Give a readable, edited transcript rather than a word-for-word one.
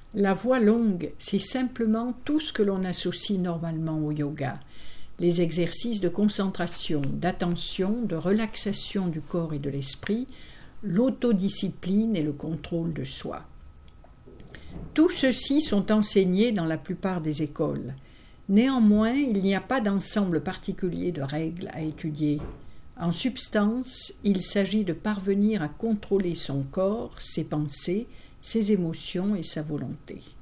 La voie longue, c'est simplement tout ce que l'on associe normalement au yoga. Les exercices de concentration, d'attention, de relaxation du corps et de l'esprit, l'autodiscipline et le contrôle de soi. Tout ceci sont enseignés dans la plupart des écoles. Néanmoins, il n'y a pas d'ensemble particulier de règles à étudier. En substance, il s'agit de parvenir à contrôler son corps, ses pensées, ses émotions et sa volonté.